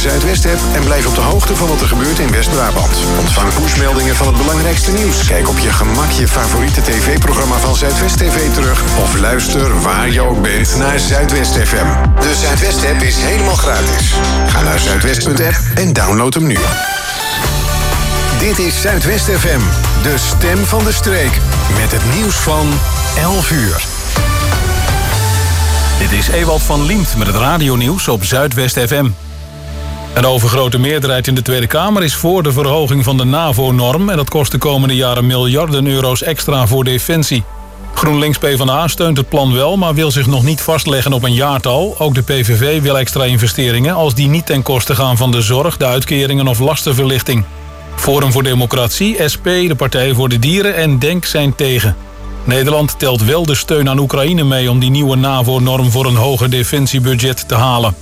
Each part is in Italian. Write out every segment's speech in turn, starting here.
Zuidwest-app en blijf op de hoogte van wat er gebeurt in West-Brabant. Ontvang pushmeldingen van het belangrijkste nieuws. Kijk op je gemak je favoriete tv-programma van Zuidwest TV terug. Of luister waar je ook bent naar Zuidwest FM. De Zuidwest-app is helemaal gratis. Ga naar zuidwest.app en download hem nu. Dit is Zuidwest FM, de stem van de streek. Met het nieuws van 11 uur. Dit is Ewald van Liemt met het radionieuws op Zuidwest FM. Een overgrote meerderheid in de Tweede Kamer is voor de verhoging van de NAVO-norm... en dat kost de komende jaren miljarden euro's extra voor defensie. GroenLinks PvdA steunt het plan wel, maar wil zich nog niet vastleggen op een jaartal. Ook de PVV wil extra investeringen als die niet ten koste gaan van de zorg, de uitkeringen of lastenverlichting. Forum voor Democratie, SP, de Partij voor de Dieren en DENK zijn tegen. Nederland telt wel de steun aan Oekraïne mee om die nieuwe NAVO-norm voor een hoger defensiebudget te halen.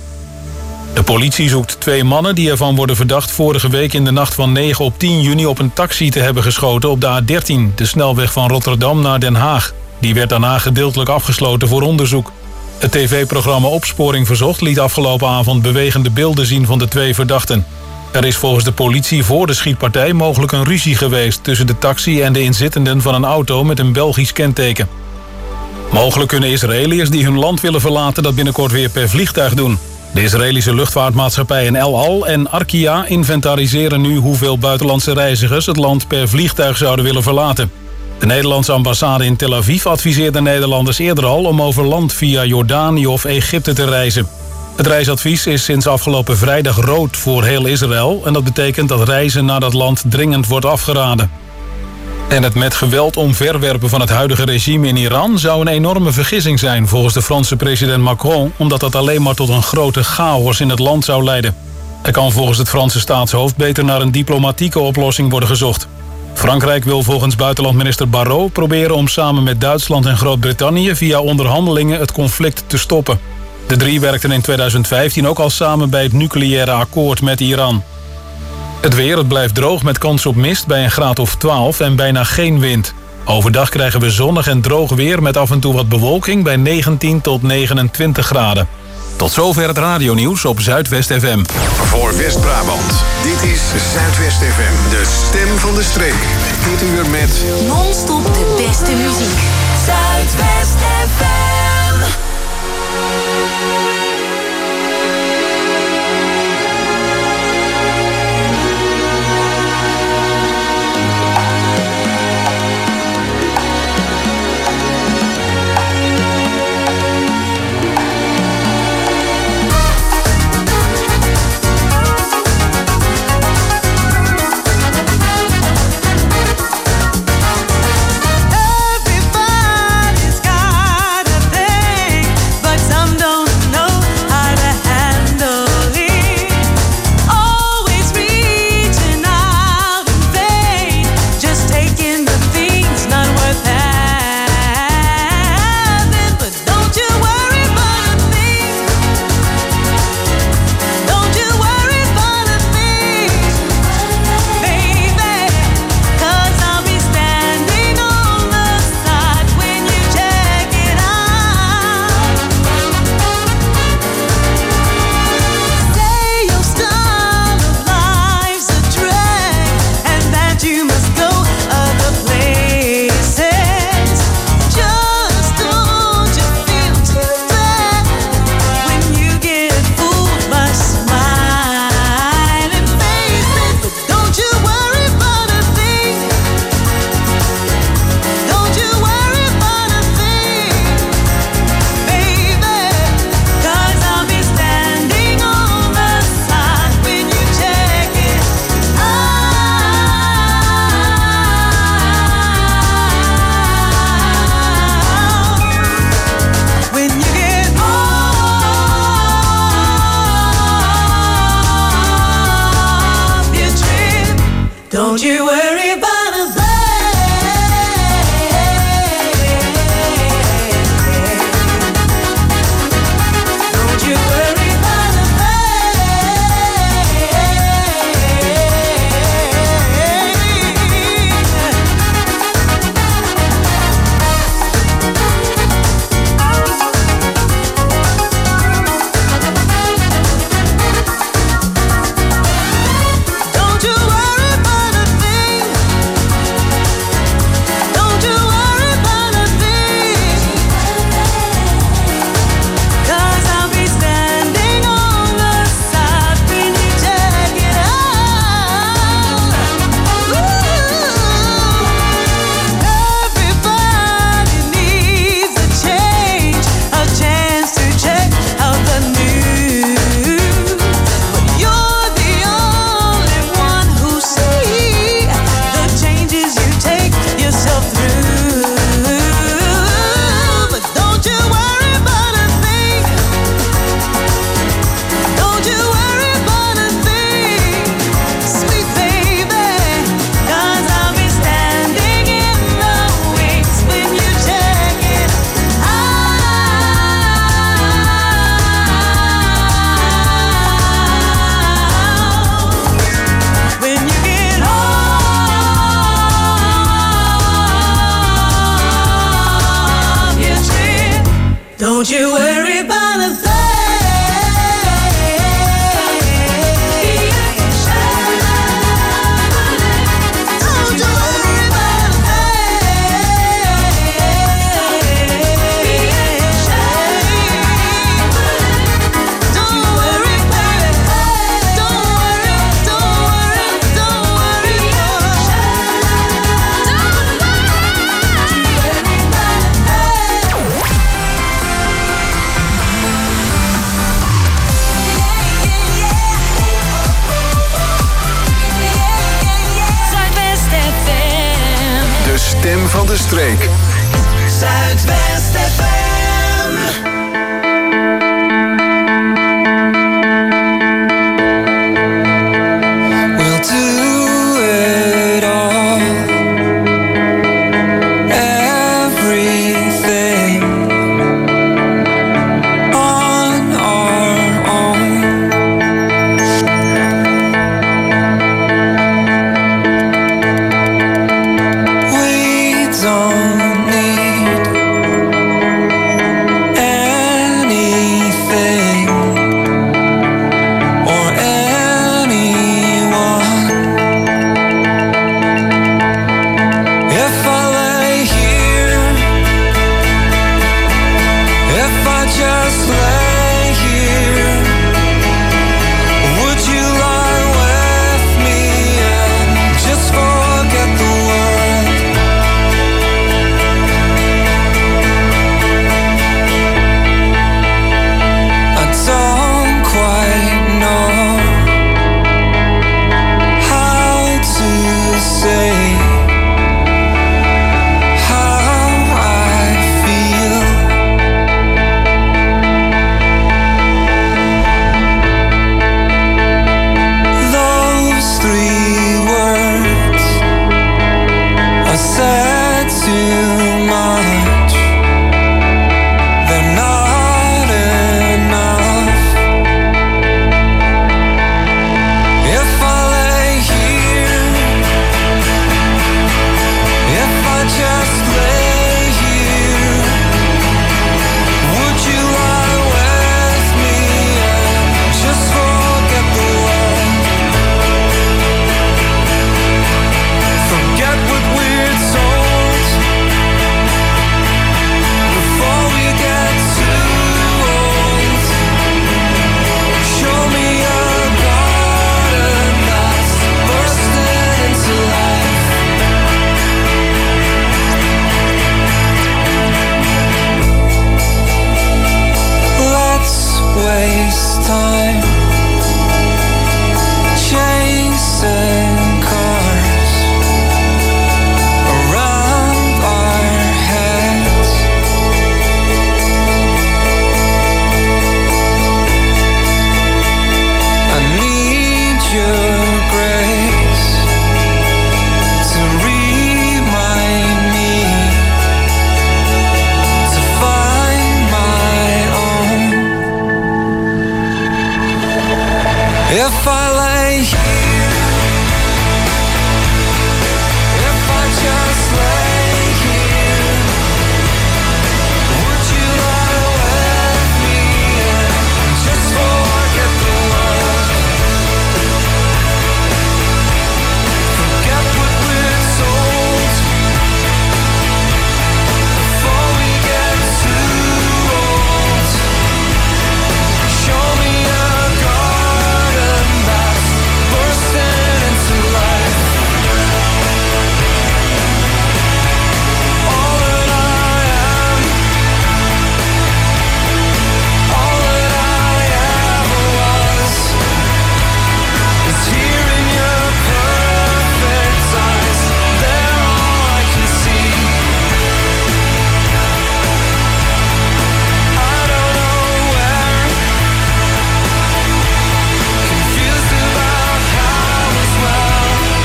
De politie zoekt 2 mannen die ervan worden verdacht vorige week in de nacht van 9 op 10 juni op een taxi te hebben geschoten op de A13, de snelweg van Rotterdam naar Den Haag. Die werd daarna gedeeltelijk afgesloten voor onderzoek. Het tv-programma Opsporing Verzocht liet afgelopen avond bewegende beelden zien van de 2 verdachten. Er is volgens de politie voor de schietpartij mogelijk een ruzie geweest tussen de taxi en de inzittenden van een auto met een Belgisch kenteken. Mogelijk kunnen Israëliërs die hun land willen verlaten dat binnenkort weer per vliegtuig doen. De Israëlische luchtvaartmaatschappijen El Al en Arkia inventariseren nu hoeveel buitenlandse reizigers het land per vliegtuig zouden willen verlaten. De Nederlandse ambassade in Tel Aviv adviseerde Nederlanders eerder al om over land via Jordanië of Egypte te reizen. Het reisadvies is sinds afgelopen vrijdag rood voor heel Israël en dat betekent dat reizen naar dat land dringend wordt afgeraden. En het met geweld omverwerpen van het huidige regime in Iran zou een enorme vergissing zijn volgens de Franse president Macron, omdat dat alleen maar tot een grote chaos in het land zou leiden. Er kan volgens het Franse staatshoofd beter naar een diplomatieke oplossing worden gezocht. Frankrijk wil volgens buitenlandminister Barrot proberen om samen met Duitsland en Groot-Brittannië via onderhandelingen het conflict te stoppen. De 3 werkten in 2015 ook al samen bij het nucleaire akkoord met Iran. Het weer, het blijft droog met kans op mist bij een graad of 12 en bijna geen wind. Overdag krijgen we zonnig en droog weer met af en toe wat bewolking bij 19 tot 29 graden. Tot zover het radionieuws op Zuidwest FM. Voor West-Brabant, dit is Zuidwest FM, de stem van de streek. Dit uur met non-stop de beste muziek. Zuidwest FM. Don't you worry about a thing. Don't you worry about a Don't you worry about a thing. Stem van de streek. Zuidwest FM. We'll do it all. Everything on our own. Don't need anything or anyone. If I lay here, if I just lay here, would you lie with me and just forget the world? Don't quite know how to say how I feel. Those 3 words I said too much. They're not enough. If I lay here, if I just lay here, would you lie with me and just forget the world? Forget what we're told before we get too old. Show me a garden that's bursting into life. Let's waste time chasing cars around our heads. I need your grace to remind me to find my own. If I lay here, if I just lay here, would you lie with me and just forget the world? Forget what we're told before we get too old. Show me a garden that's bursting into life. All that I am, all that I ever was, is here in your perfect eyes. They're all I can see. I don't know where, confused about how as well.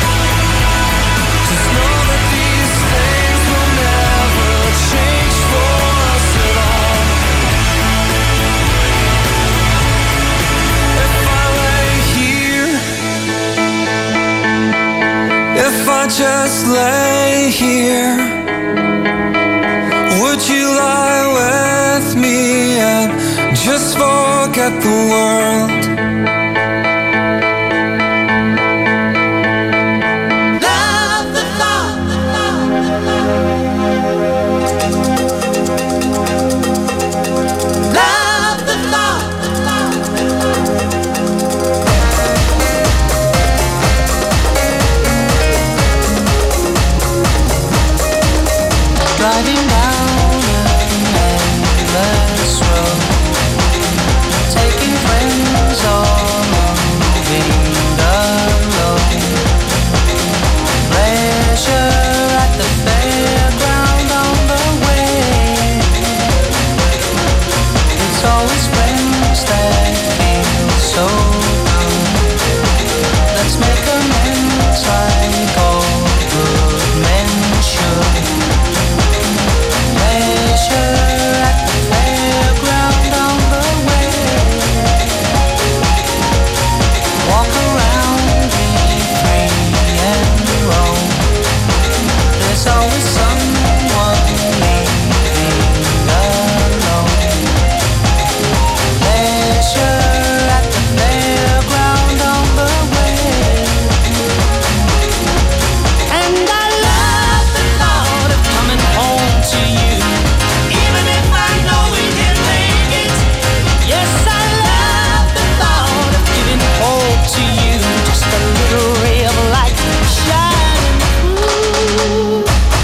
Just know that these things will never change for us at all. If I lay here, if I just lay here, would you lie with me at the world. Love the thought. Love the thought. Driving down an endless road, taking friends all moving alone. Pleasure at the fairground on the way. It's always friends that feel so good. Let's make amends like all good men should. Pleasure at the fairground on the way. Walk around, be free and roam. There's always someone leaving alone. Pleasure at the fairground on the way. And I love the thought of coming home to you, even if I know we can't make it. Yes, I love the thought of giving hope to you, just a little ray of light shining through.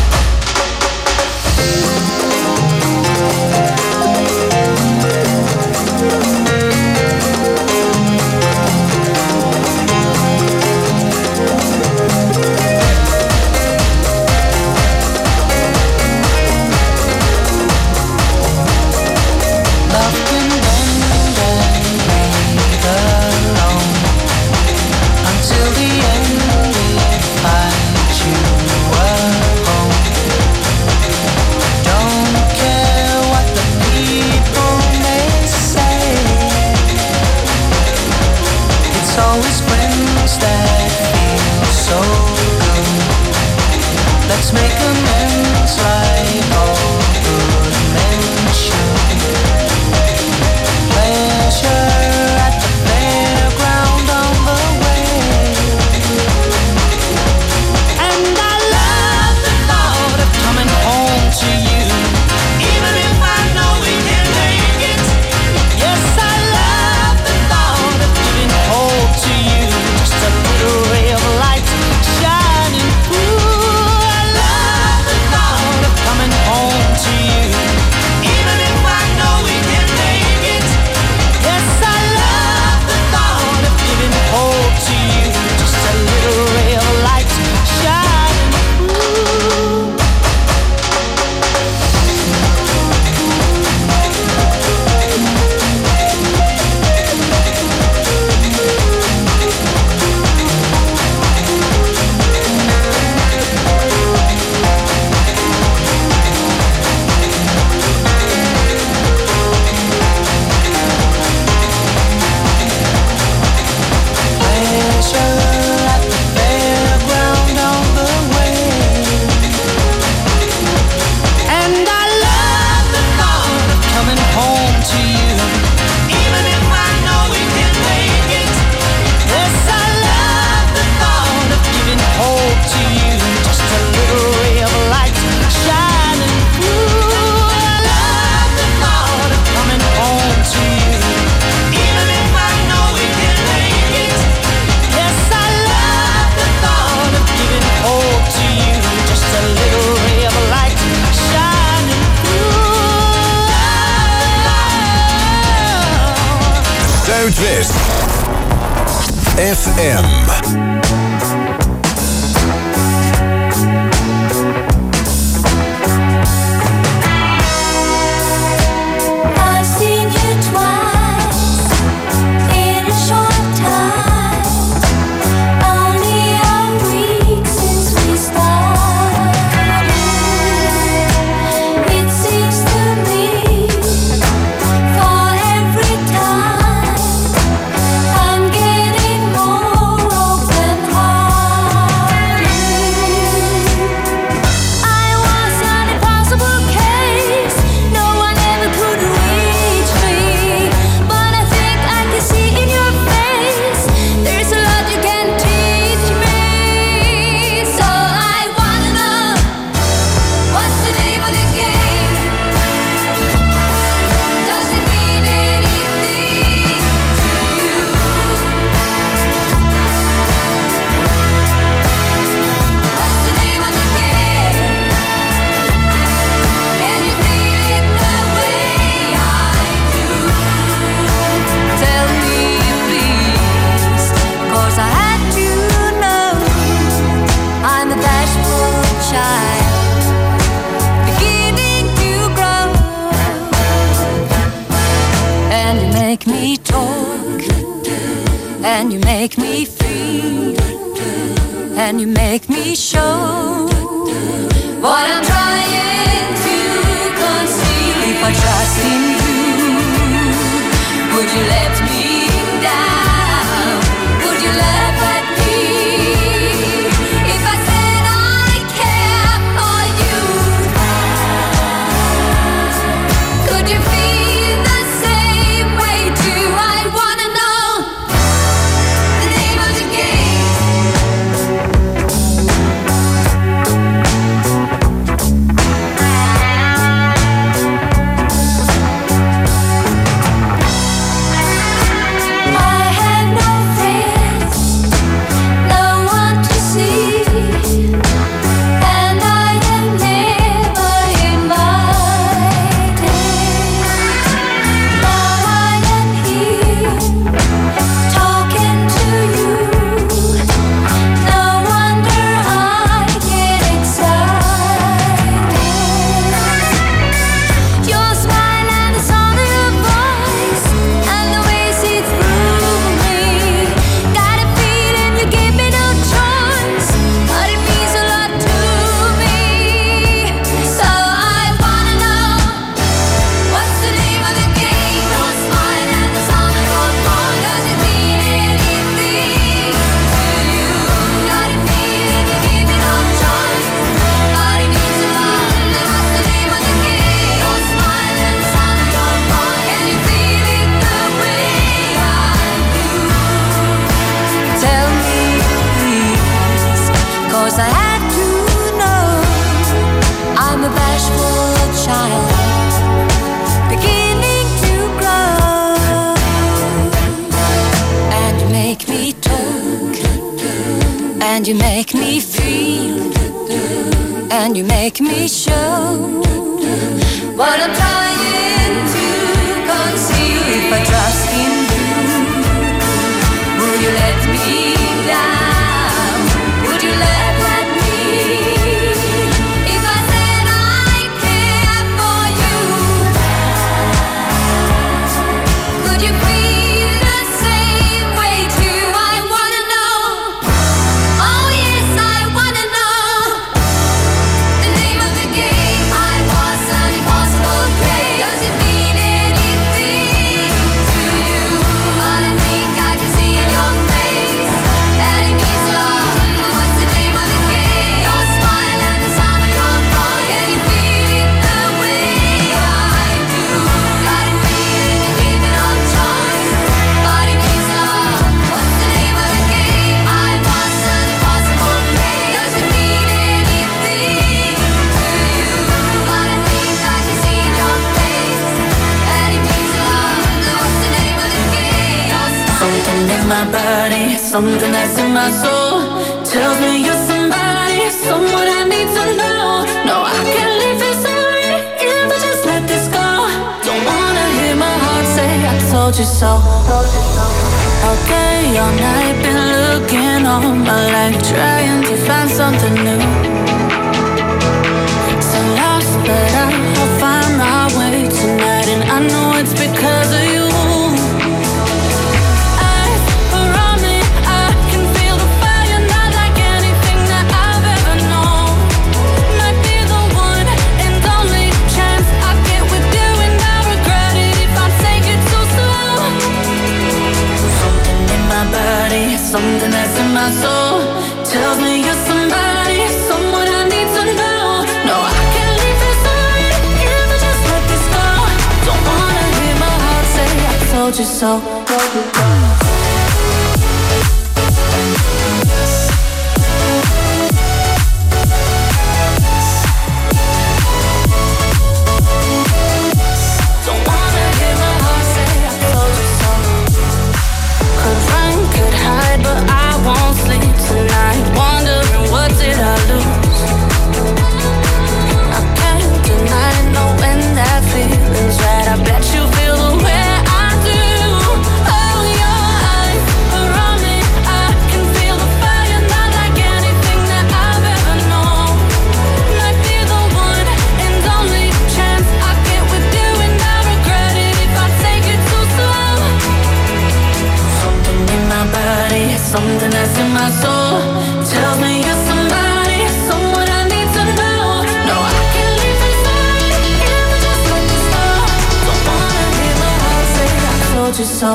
Love can bend and breathe alone until the end. It finds you alone. Don't care what the people may say. It's always friends that feel so good. Let's make amends like all good men should. Pleasure at the fairground on the way. And I love the thought of coming home to you, even if I know we can't make it. Yes, I love the thought of giving hope to you, just a little ray of light shining through. I love the thought of coming home to you, even if I know we can't make it. Yes, I love the thought of giving hope to you, just a little ray of light shining through. Pleasure at the fairground on the way. And I love the thought of coming home to you, even if I know we can't make it. Yes, I love the thought of giving hope to you, just a little ray of light shining through. I love the thought of coming home to you, even if I know we can't make it. Yes, I love the thought of giving hope to you, just a little ray of light shining through. Zuidwest FM. I've seen you twice in a short time, only a week since we started. It seems to me for every time I'm getting more open hearted. make me feel, and you make me show what I'm trying to conceal. If I trust in you, would you let me down? Would you laugh at me if I said I care for you? Could you feel the same way too? I wanna know the name of the and you make me feel, and you make me show what I'm trying to conceal. If I trust in you, will you let me down? Would you laugh at me if I said I care for you? Could you feel the same way too? I wanna know. Oh yes, I wanna know the name of the game. I was an impossible prey. Does it mean anything to you? But I think I can see in your face that it means a lot. What's the name of the game? Your smile and the sound of your voice. Can you feel it the way I do? Got a feeling you give me no choice, but it means a lot. What's the name of the game? I was an impossible prey. Does it mean anything to you? But I think I can see in your face that it means a lot. What's the name of the game? Your smile. Something in my body, something that's in my soul tells me you're somebody, someone I need to know. No, I can't leave this already if I just let this go. Don't wanna hear my heart say I told you so. Okay, all night been looking all my life, trying to find something new. So lost, but I'll find my way tonight, and I know it's because of you. Eyes around me, I can feel the fire, not like anything that I've ever known. Might be the one and only chance I get with you, and I regret it if I take it too slow. Something in my body, something that's in my soul tells me you're somebody, someone I need to know. No, I can't leave this already if I just let this go. Don't wanna hear my heart say I told you so. Don't wanna hear my heart say I told you so. Could run, could hide, but I won't sleep tonight, wondering what did I lose. I can't deny knowing that feeling's right. I bet you feel the way I do. Oh, your Something that's in my soul tells me you're somebody, someone I need to know. No, I can't leave inside, even just like the star. Don't wanna hear my heart say I told you so.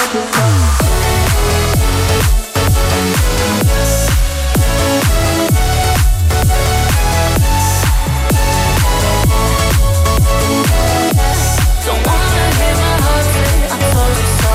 Don't wanna hear my heart say I told you so.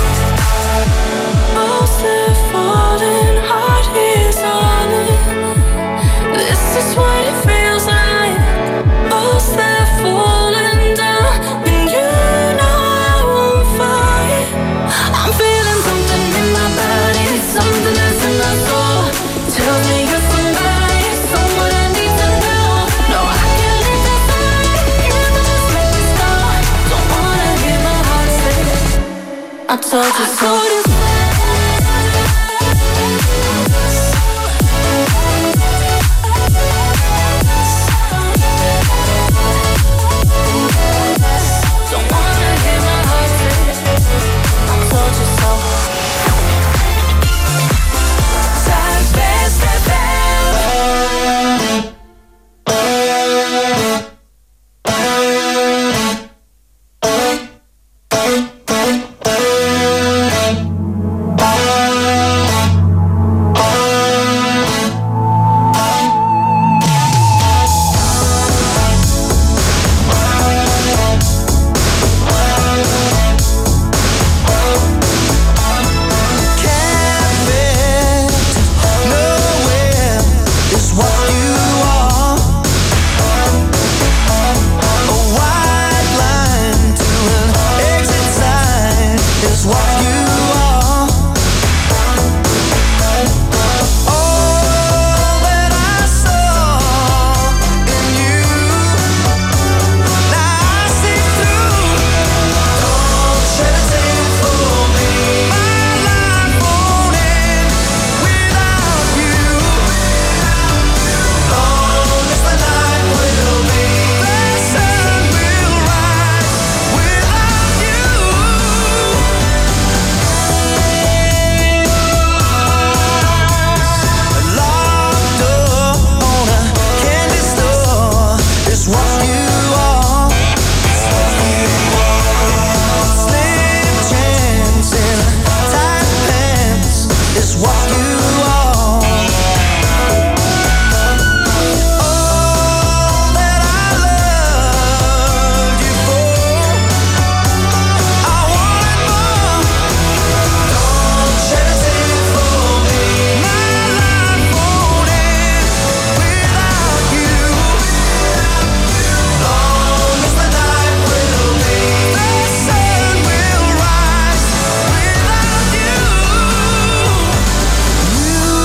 Most that falling heart is on it. This is what it feels like. Most that falling down, and you know I won't fight. I'm feeling something in my body, something that's in my soul. Tell me you're somebody, someone I need to know. No, I can't leave this side, never just make me start. Don't wanna hear my heart say I told you so. Don't wanna hear my heart say I told you so. Zuidwest FM. You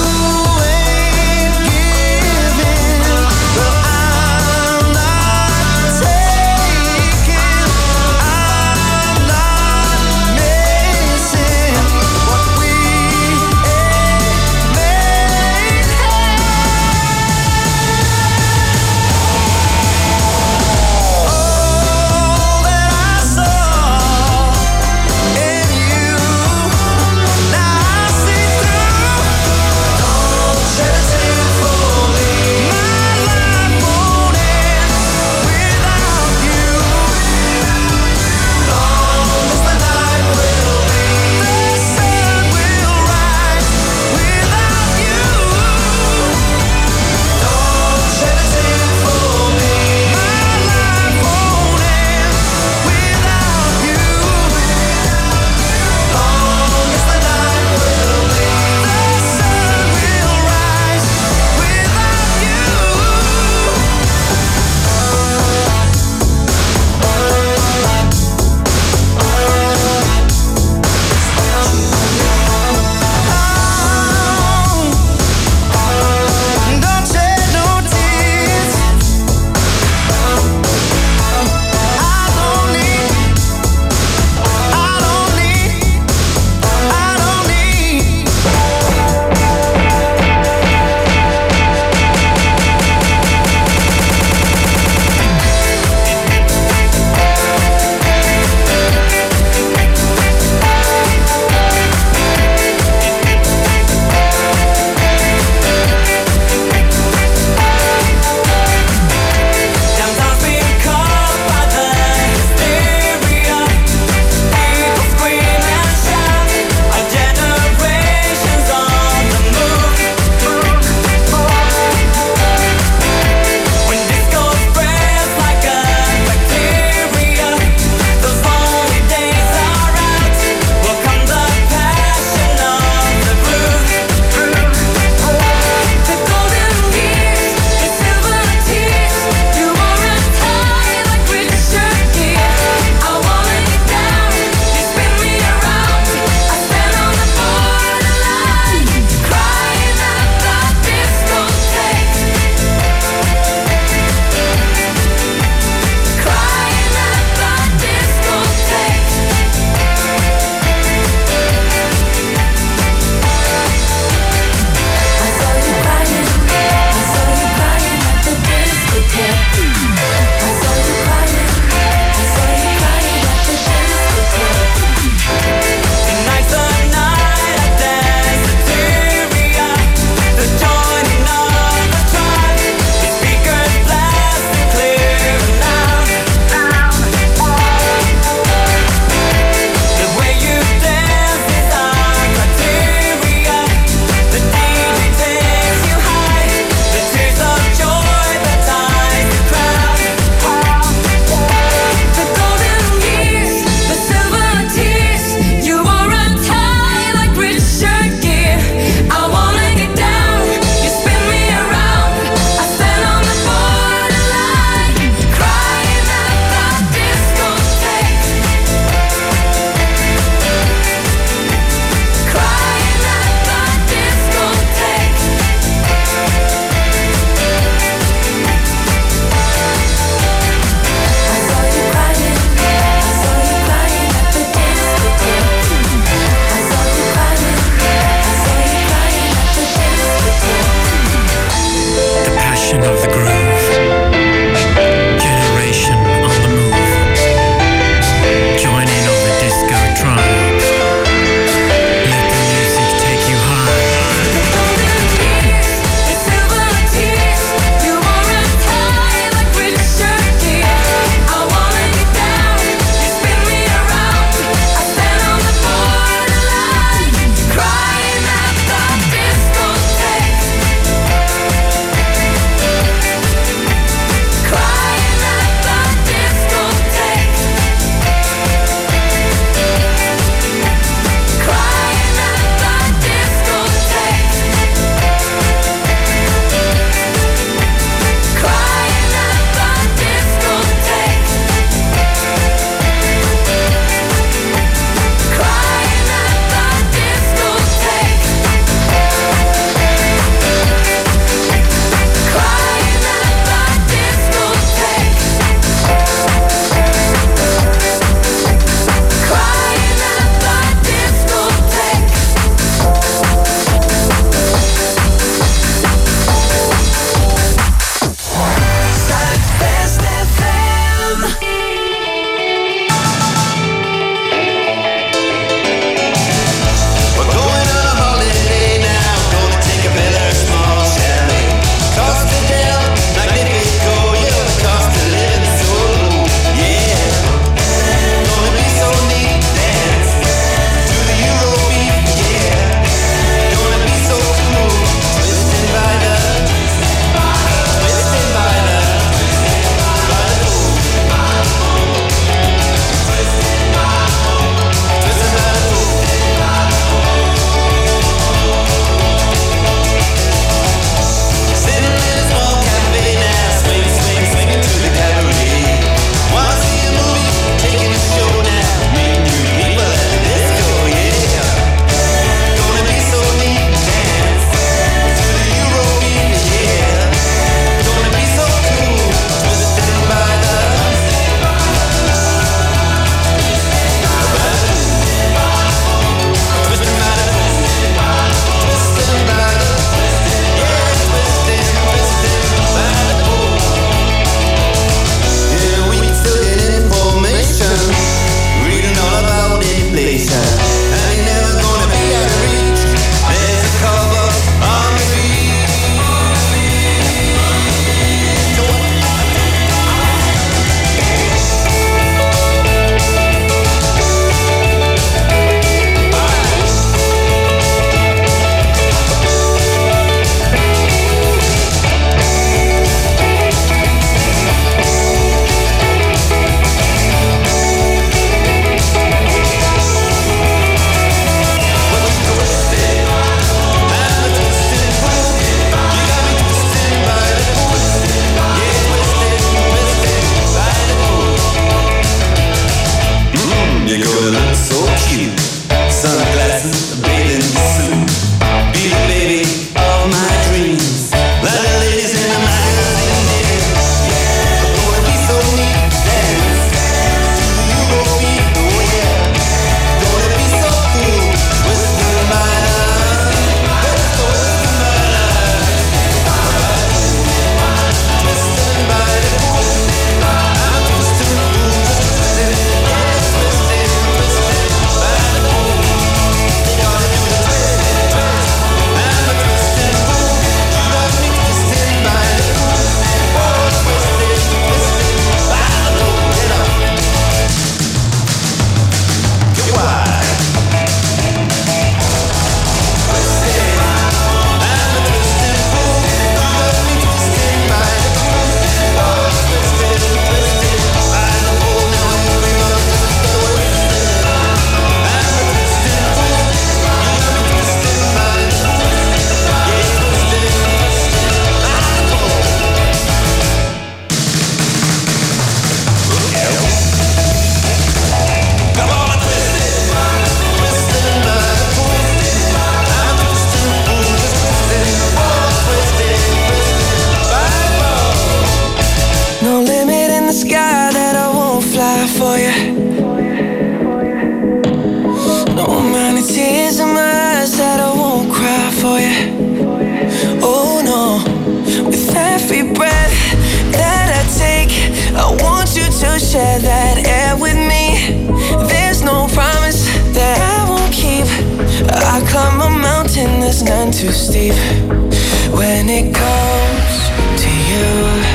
climb a mountain that's none too steep. When it comes to you,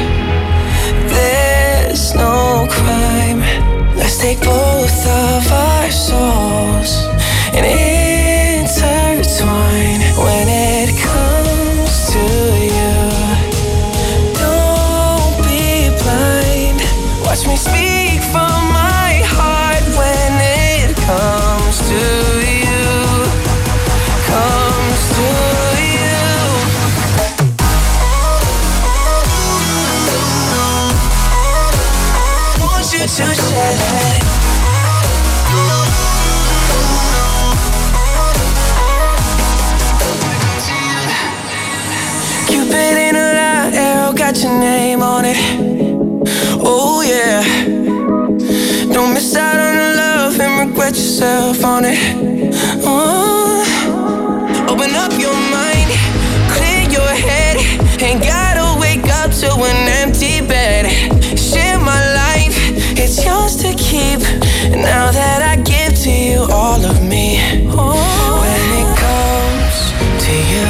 there's no crime. Let's take both of our souls and intertwine. When it comes to you, don't be blind. Watch me speak from my heart. When it comes to you, comes to you. Want you to share that. Cupid in a light arrow got your name on it. Oh yeah. Don't miss out on the love and regret yourself on it. Oh. Open up your mind, clear your head. Ain't gotta wake up to an empty bed. Share my life, it's yours to keep. Now that I give to you all of me. Oh. When it comes to you,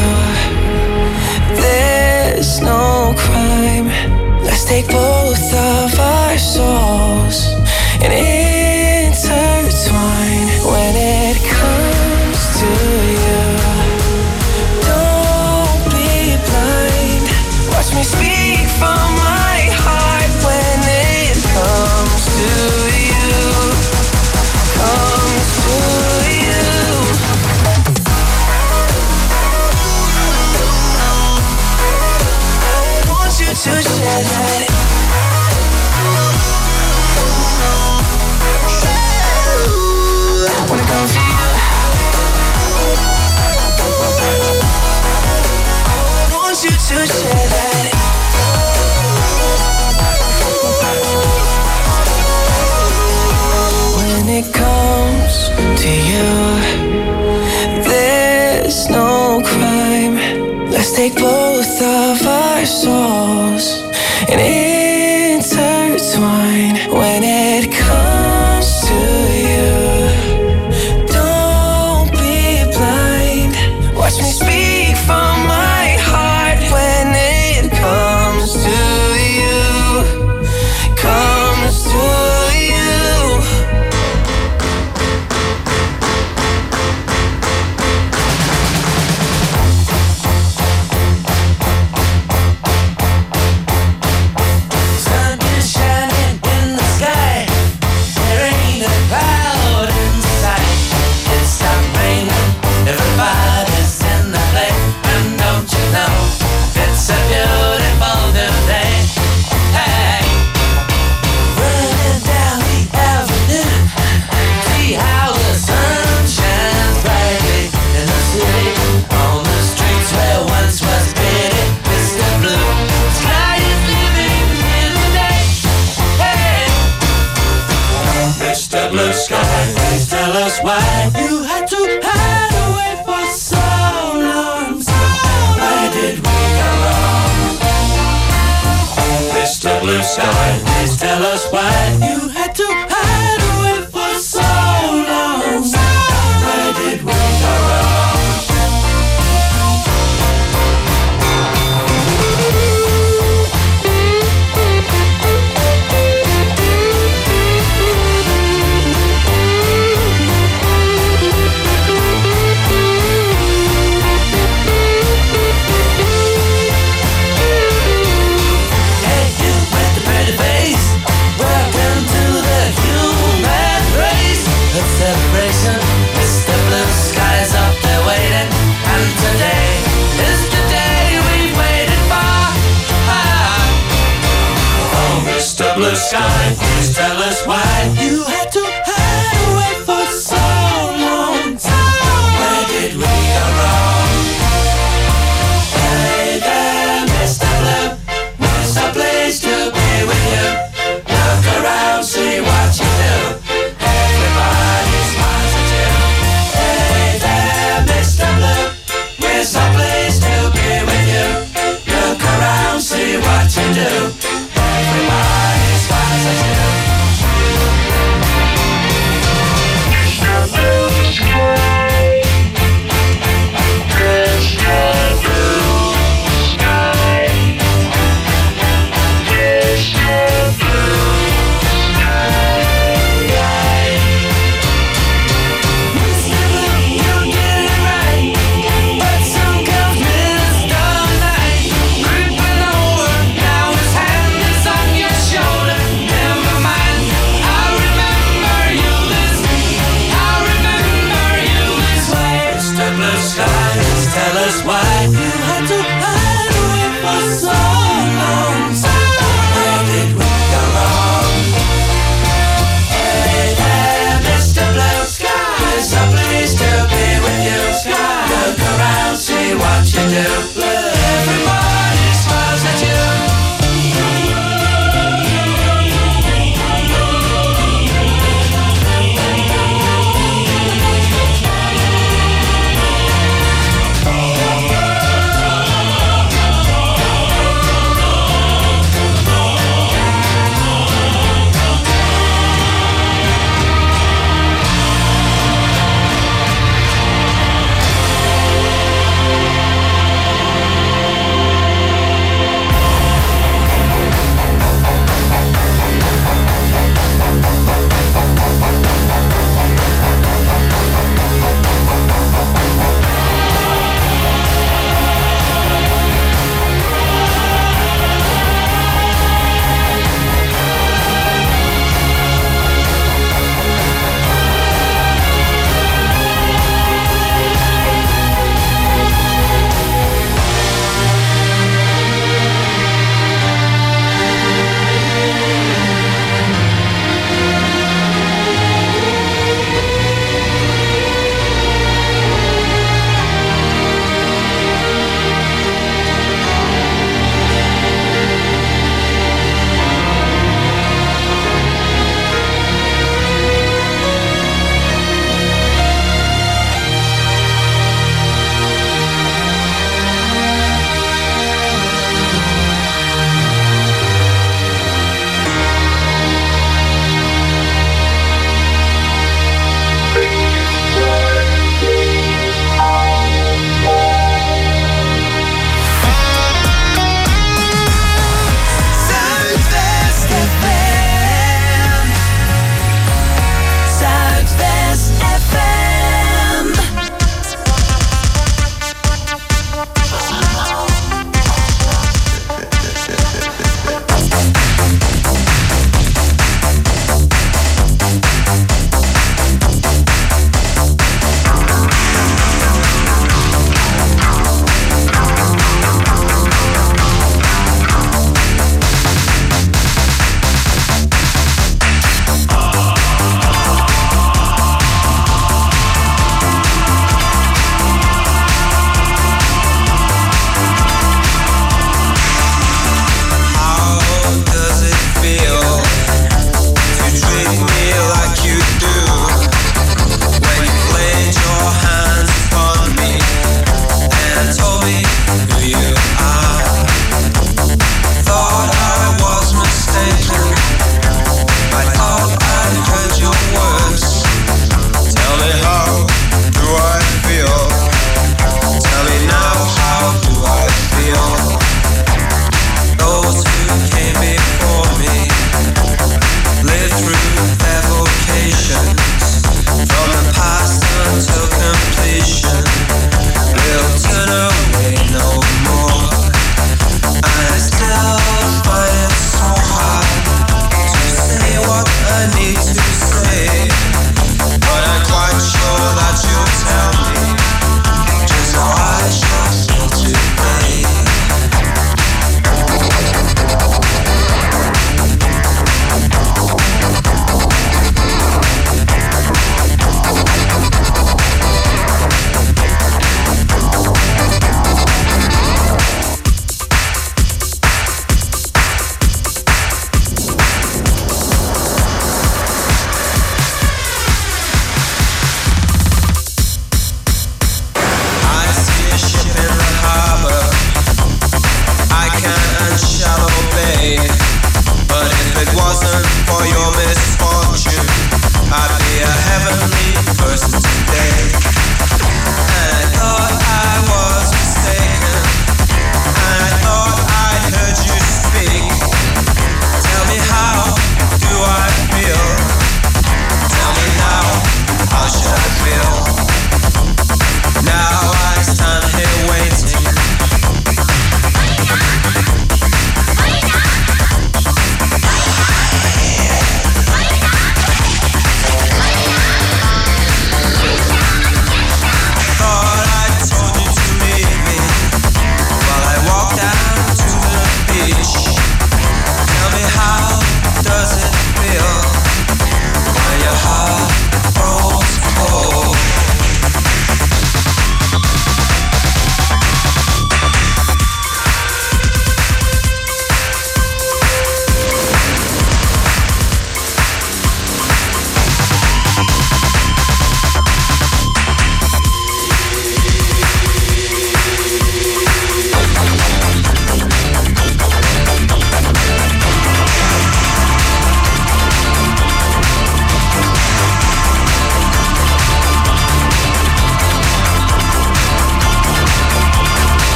there's no crime. Let's take both of our souls and intertwine. When it comes to you, don't be blind. Watch me speak from my heart. When it comes to you, comes to you. I want you to share that. When it comes to you, I want you to share that. When it comes to you, there's no crime. Let's take both of our souls and intertwine. When it comes to you, don't be blind. Watch me speak from my heart. When it comes to you, comes to you. Sun is shining in the sky. There ain't a cloud in sight. It's stopped raining. Everybody's in the play. And don't you know, it's a beautiful new day. Hey, running down the avenue. See how the sun shines brightly in the city. On the streets where once was pity. Mr. Blue Sky is living in the day. Hey, Mr. Blue Sky, please tell us why you had to hide away for so long. Why did we go wrong? Mr. Blue Sky, please tell us why you had to hide away for so long. Why did we go wrong? Hey, you with the pretty face, welcome to the human race. A celebration, Mr. Blue Sky's up there waiting, and today is the day we've waited for. Oh, Mr. Blue Sky, please tell us why you had to hide away for so long. Where did we go wrong? Hey there, Mr. Blue, where's a place to be with you? Look around, see what you do. Everybody smiles at you. Hey there, Mr. Blue, where's a place to be with you? Look around, see what you do. Everybody smiles at you. do. Everybody smiles at you.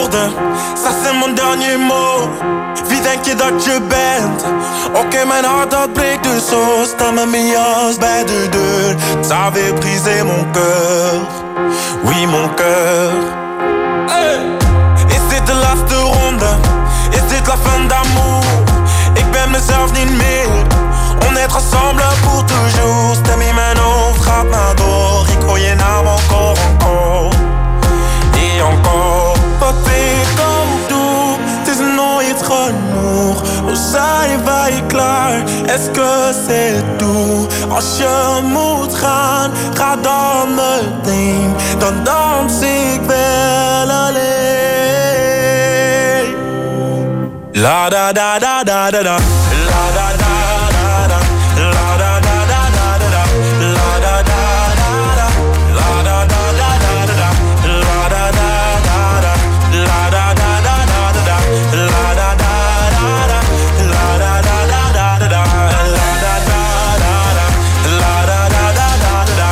woorden, ça c'est mon dernier mot. Wie denk je dat je bent? Oké, mijn hart dat breekt dus zo. Sta met mijn jas bij de deur. Ça veut briser mon cœur. Oui, mon cœur. Hey. Is dit de laatste ronde? Is dit la fin d'amour? Ik ben mezelf niet meer. On est ensemble pour toujours. Stem in mijn hoofd gaat maar door. Ik hoor je naam encore, encore. Et encore. Wat ik ook doe, het is nooit genoeg. Hoe zijn wij klaar? Est-ce que c'est tout? Als je moet gaan, ga dan meteen. Dan dans ik wel alleen. La da da da da da da. La da da da da. La da da da da da. La da da da da. La da da da da da. La da da da da. La da da da da da. La da da da da. La da da da da da. La da da da da. La da da da da da.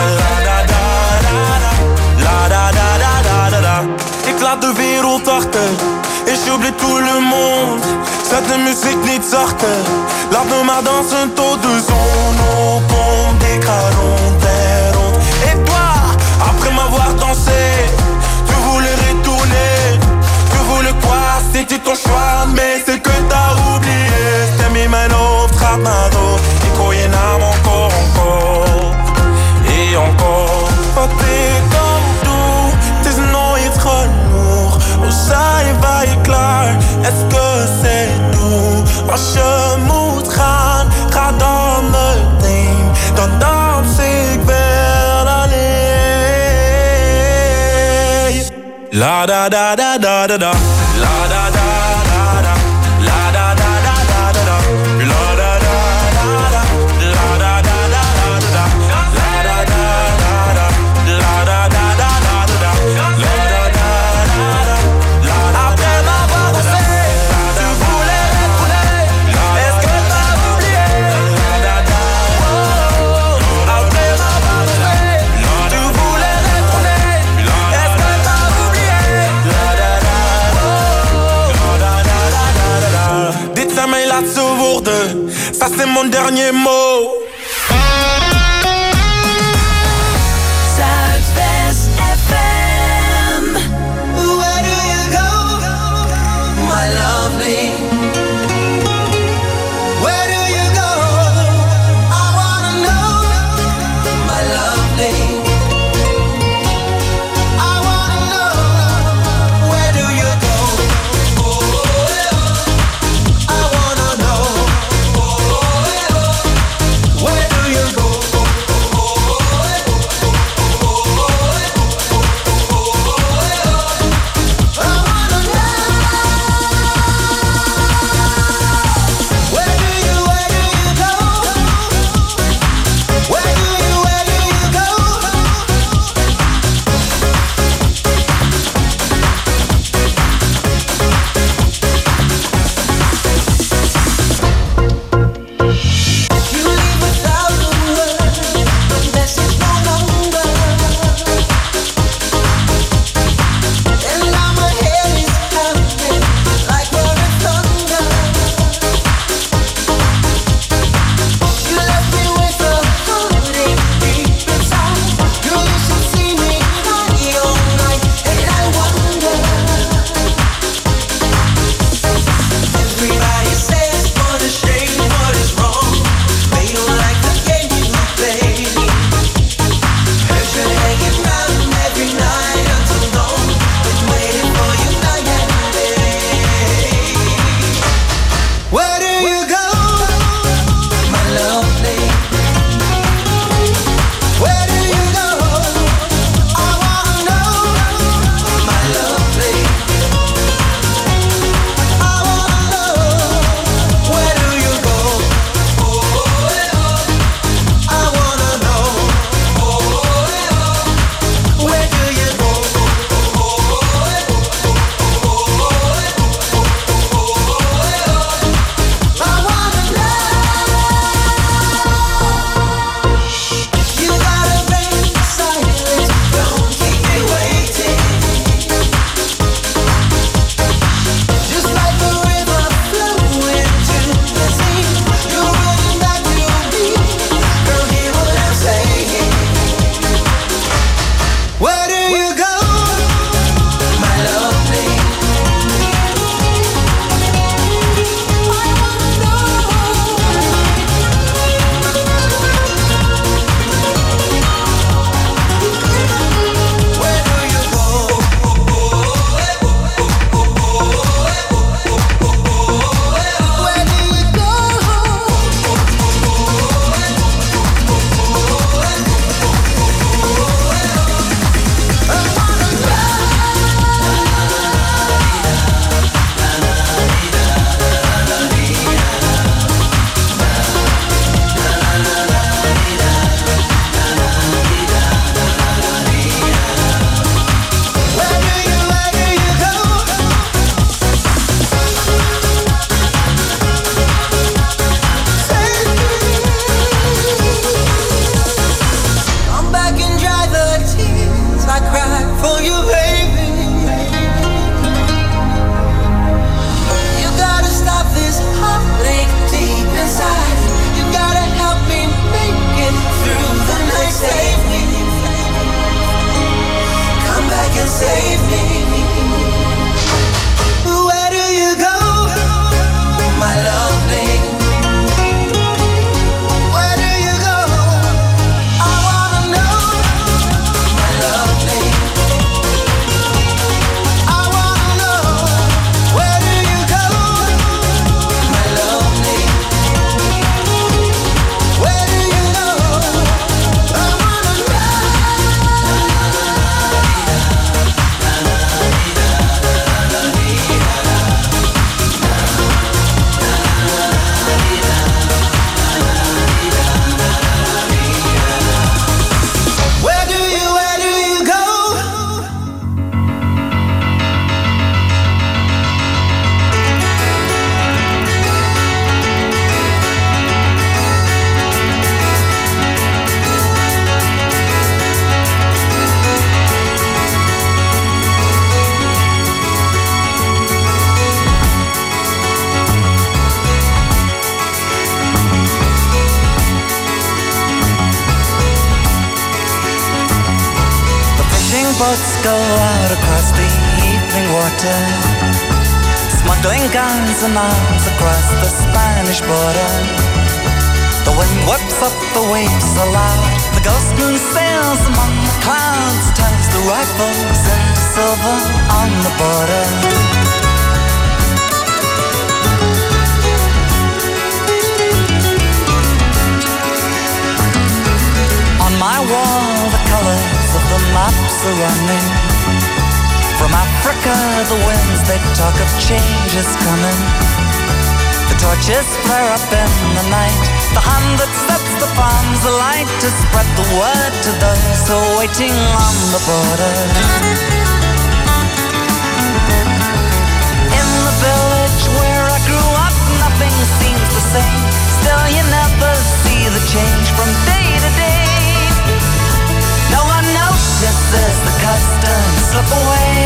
La da da da da da. Ik laat de wereld achter. Et j'oublie tout le monde. Zet de muziek niet zachter. Laat me maar dansen tot de zon opkomt. Ik ga rond en rond. Et toi, après m'avoir dansé, tu voulais retourner. Tu voulais quoi? C'était ton choix, mais c'est que t'as oublié. Stem in mijn hoofd gaat maar door. Ik hoor je naam encore, encore. Et encore. Wat ik ook doe, het is nooit genoeg. Hoe zijn wij klaar? Est-ce que c'est tout? Als je moet gaan, ga dan meteen. Dan dans ik wel alleen. La da da da da da da. La da da da da. La da da da da da. La da da da da. La da da da da da. La da da da da. La da da da da da. La da da da da. Après m'avoir dansé, tu voulais retourner. Est-ce que t'as oublié? Après m'avoir dansé, tu voulais retourner. Est-ce que t'as oublié? Dit zijn mijn laatste woorden, ça c'est mon dernier mot. Zuidwest FM. Where do you go, my lovely? Where do you go? I wanna know, my lovely. I wanna know, where do you go? I wanna know, water, smuggling guns and arms across the Spanish border. The wind whips up the waves aloud, the ghost moon sails among the clouds, turns the rifles into silver on the border. On my wall, the colors of the maps are running. From Africa, the winds, they talk of change is coming. The torches flare up in the night, the hand that sets the farms alight to spread the word to those who are waiting on the border. In the village where I grew up, nothing seems the same. Still you never see the change from day to day. No one notices the customs slip away.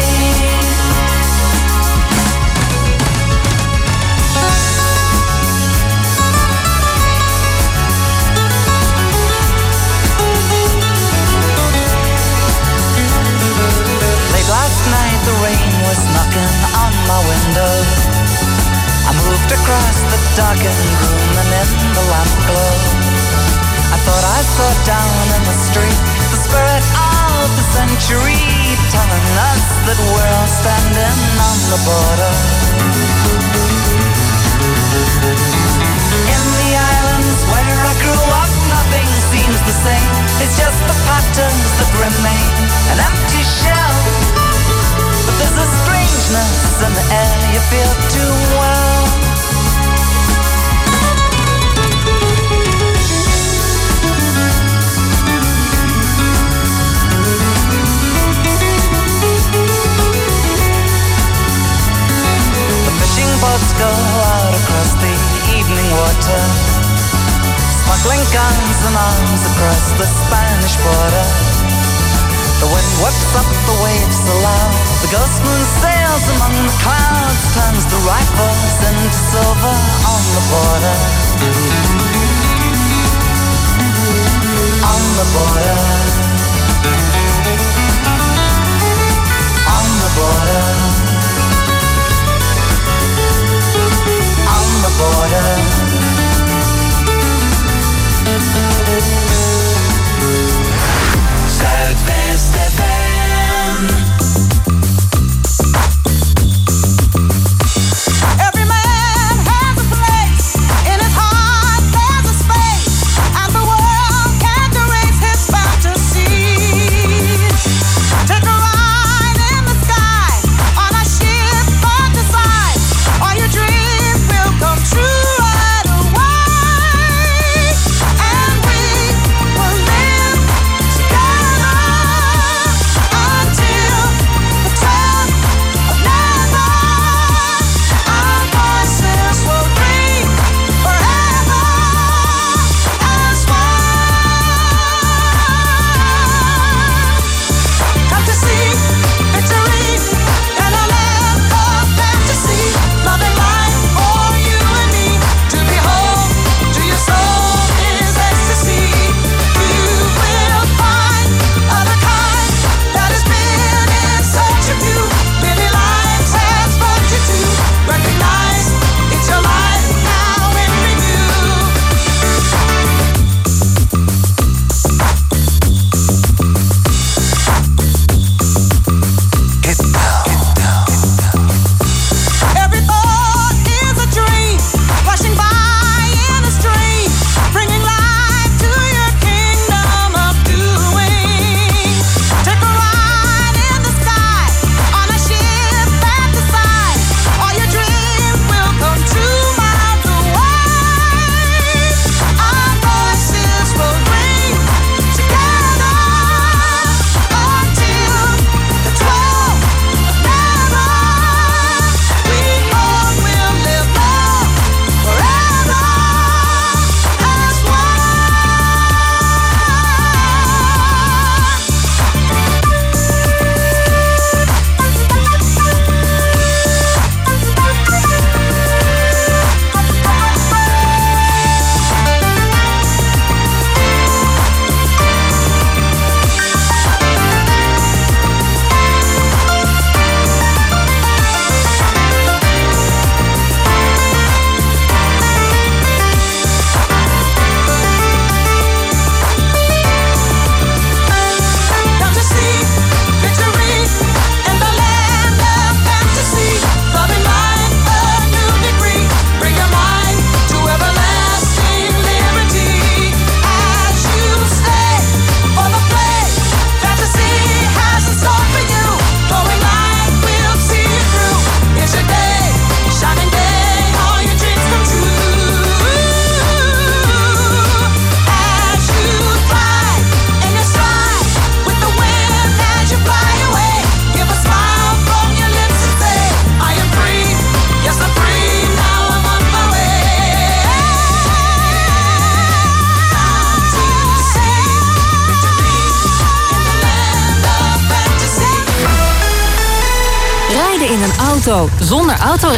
Late last night the rain was knocking on my window. I moved across the darkened room and in the lamp glow I thought I saw down in the street the spirit of the century, telling us that we're all standing on the border. In the islands where I grew up, nothing seems the same. It's just the patterns that remain, an empty shell. But there's a strangeness in the air you feel too well. Boats go out across the evening water, smuggling guns and arms across the Spanish border. The wind whips up the waves aloud, the ghost moon sails among the clouds, turns the rifles into silver on the border. On the border. On the border. On the border. Zuidwest FM. Every man has a place, in his heart there's a space, and the world can't erase his fountain auto. Zonder auto